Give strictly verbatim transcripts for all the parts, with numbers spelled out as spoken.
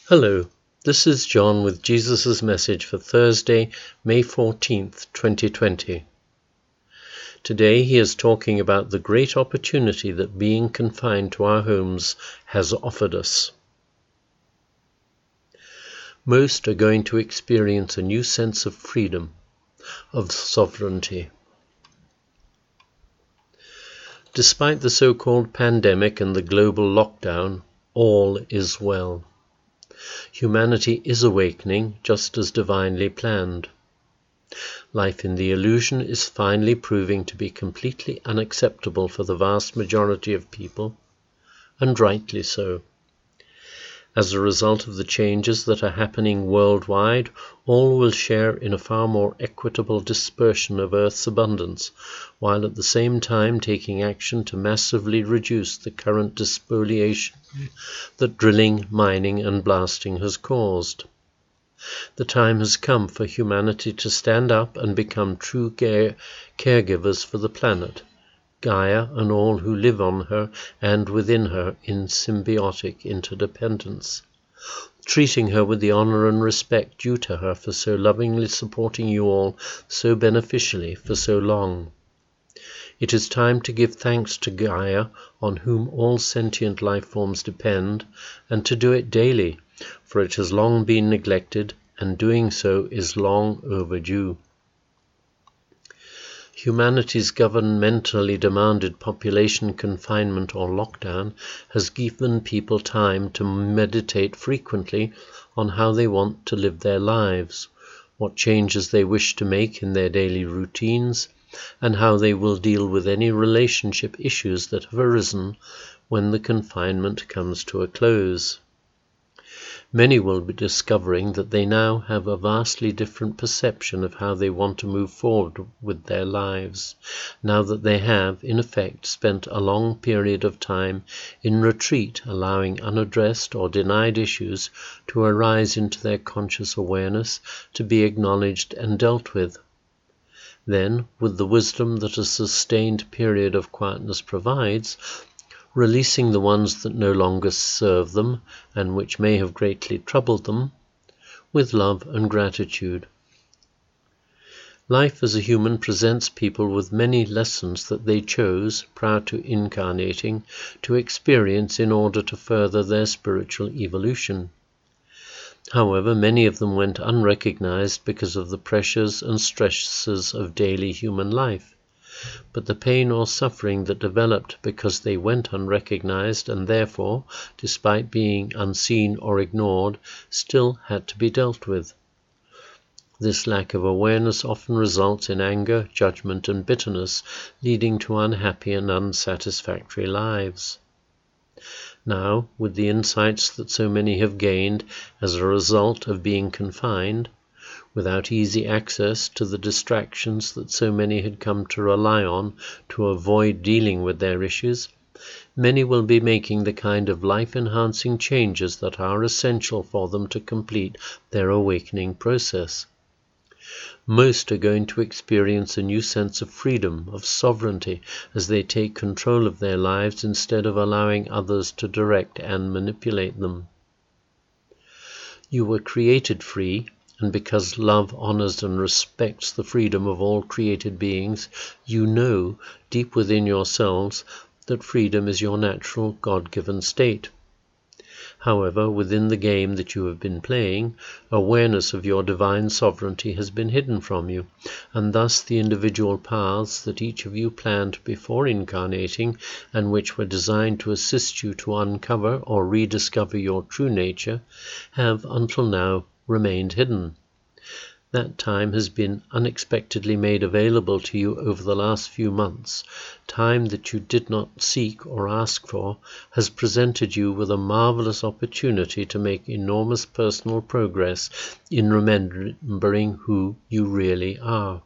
Hello, this is John with Jesus' message for Thursday, May fourteenth, twenty twenty. Today he is talking about the great opportunity that being confined to our homes has offered us. Most are going to experience a new sense of freedom, of sovereignty. Despite the so-called pandemic and the global lockdown, all is well. Humanity is awakening just as divinely planned. Life in the illusion is finally proving to be completely unacceptable for the vast majority of people, and rightly so. As a result of the changes that are happening worldwide, all will share in a far more equitable dispersion of Earth's abundance, while at the same time taking action to massively reduce the current despoliation that drilling, mining, and blasting has caused. The time has come for humanity to stand up and become true care- caregivers for the planet, Gaia and all who live on her and within her in symbiotic interdependence, treating her with the honor and respect due to her for so lovingly supporting you all so beneficially for so long. It is time to give thanks to Gaia, on whom all sentient life forms depend, and to do it daily, for it has long been neglected, and doing so is long overdue. Humanity's governmentally demanded population confinement or lockdown has given people time to meditate frequently on how they want to live their lives, what changes they wish to make in their daily routines, and how they will deal with any relationship issues that have arisen when the confinement comes to a close. Many will be discovering that they now have a vastly different perception of how they want to move forward with their lives, now that they have, in effect, spent a long period of time in retreat, allowing unaddressed or denied issues to arise into their conscious awareness, to be acknowledged and dealt with. Then, with the wisdom that a sustained period of quietness provides, releasing the ones that no longer serve them and which may have greatly troubled them, with love and gratitude. Life as a human presents people with many lessons that they chose, prior to incarnating, to experience in order to further their spiritual evolution. However, many of them went unrecognized because of the pressures and stresses of daily human life. But the pain or suffering that developed because they went unrecognized and therefore, despite being unseen or ignored, still had to be dealt with. This lack of awareness often results in anger, judgment, and bitterness, leading to unhappy and unsatisfactory lives. Now, with the insights that so many have gained as a result of being confined, without easy access to the distractions that so many had come to rely on to avoid dealing with their issues, many will be making the kind of life-enhancing changes that are essential for them to complete their awakening process. Most are going to experience a new sense of freedom, of sovereignty, as they take control of their lives instead of allowing others to direct and manipulate them. You were created free, and because love honors and respects the freedom of all created beings, you know, deep within yourselves, that freedom is your natural God-given state. However, within the game that you have been playing, awareness of your divine sovereignty has been hidden from you, and thus the individual paths that each of you planned before incarnating, and which were designed to assist you to uncover or rediscover your true nature, have until now remained hidden. That time has been unexpectedly made available to you over the last few months. Time that you did not seek or ask for has presented you with a marvelous opportunity to make enormous personal progress in remembering who you really are.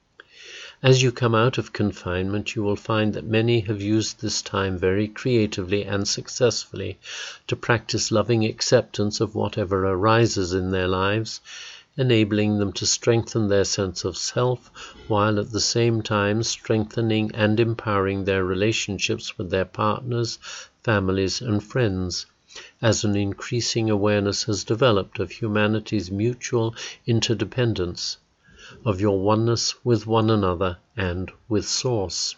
As you come out of confinement, you will find that many have used this time very creatively and successfully to practice loving acceptance of whatever arises in their lives, enabling them to strengthen their sense of self, while at the same time strengthening and empowering their relationships with their partners, families, and friends, as an increasing awareness has developed of humanity's mutual interdependence, of your oneness with one another and with Source.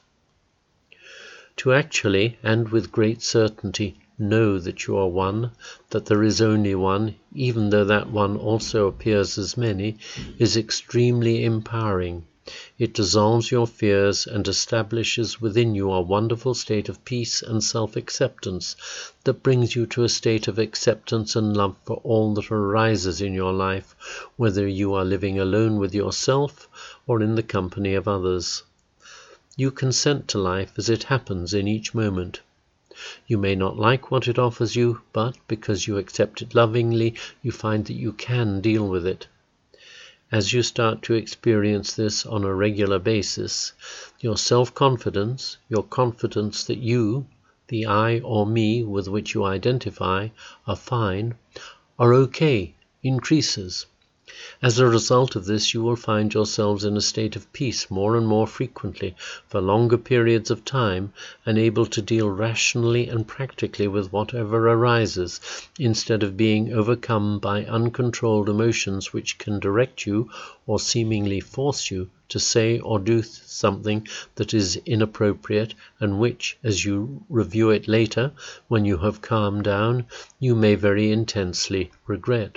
To actually, and with great certainty, know that you are one, that there is only one, even though that one also appears as many, is extremely empowering. It dissolves your fears and establishes within you a wonderful state of peace and self-acceptance that brings you to a state of acceptance and love for all that arises in your life, whether you are living alone with yourself or in the company of others. You consent to life as it happens in each moment. You may not like what it offers you, but because you accept it lovingly, you find that you can deal with it. As you start to experience this on a regular basis, your self-confidence, your confidence that you, the I or me with which you identify, are fine, are okay, increases. As a result of this, you will find yourselves in a state of peace more and more frequently, for longer periods of time, and able to deal rationally and practically with whatever arises, instead of being overcome by uncontrolled emotions which can direct you, or seemingly force you, to say or do something that is inappropriate, and which, as you review it later, when you have calmed down, you may very intensely regret.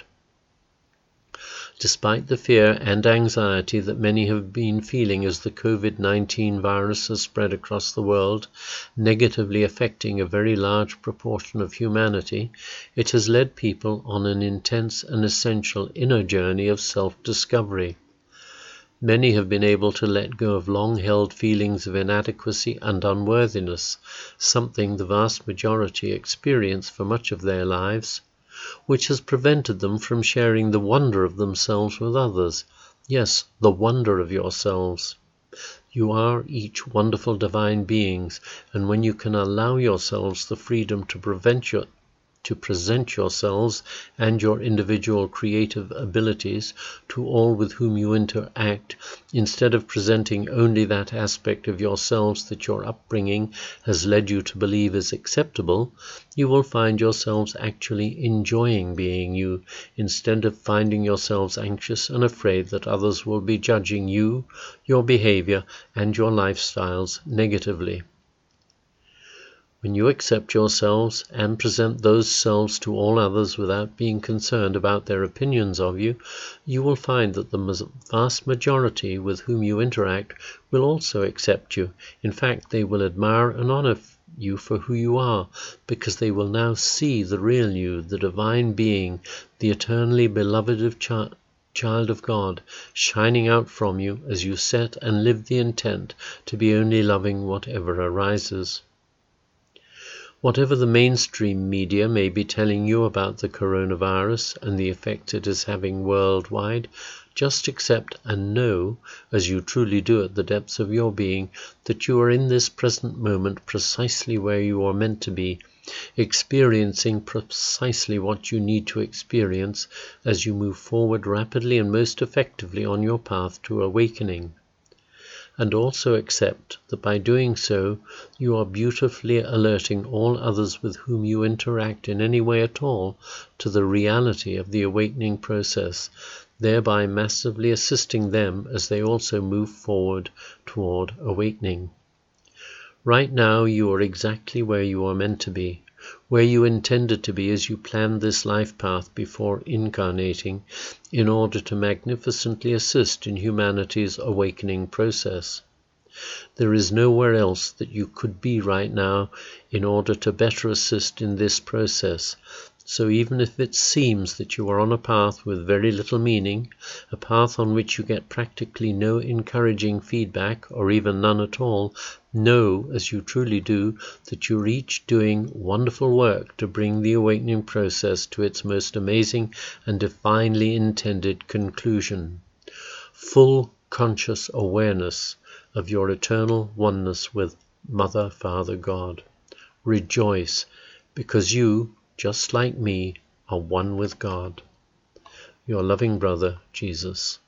Despite the fear and anxiety that many have been feeling as the COVID nineteen virus has spread across the world, negatively affecting a very large proportion of humanity, it has led people on an intense and essential inner journey of self-discovery. Many have been able to let go of long-held feelings of inadequacy and unworthiness, something the vast majority experience for much of their lives, which has prevented them from sharing the wonder of themselves with others. Yes, the wonder of yourselves. You are each wonderful divine beings, and when you can allow yourselves the freedom to prevent your to present yourselves and your individual creative abilities to all with whom you interact, instead of presenting only that aspect of yourselves that your upbringing has led you to believe is acceptable, you will find yourselves actually enjoying being you, instead of finding yourselves anxious and afraid that others will be judging you, your behavior, and your lifestyles negatively. When you accept yourselves and present those selves to all others without being concerned about their opinions of you, you will find that the vast majority with whom you interact will also accept you. In fact, they will admire and honor you for who you are, because they will now see the real you, the divine being, the eternally beloved of chi- child of God, shining out from you as you set and live the intent to be only loving whatever arises. Whatever the mainstream media may be telling you about the coronavirus and the effect it is having worldwide, just accept and know, as you truly do at the depths of your being, that you are in this present moment precisely where you are meant to be, experiencing precisely what you need to experience as you move forward rapidly and most effectively on your path to awakening. And also accept that by doing so, you are beautifully alerting all others with whom you interact in any way at all to the reality of the awakening process, thereby massively assisting them as they also move forward toward awakening. Right now, you are exactly where you are meant to be, where you intended to be as you planned this life path before incarnating, in order to magnificently assist in humanity's awakening process. There is nowhere else that you could be right now in order to better assist in this process. So even if it seems that you are on a path with very little meaning, a path on which you get practically no encouraging feedback, or even none at all, know, as you truly do, that you're each doing wonderful work to bring the awakening process to its most amazing and divinely intended conclusion. Full conscious awareness of your eternal oneness with Mother, Father, God. Rejoice, because you, just like me, are one with God. Your loving brother, Jesus.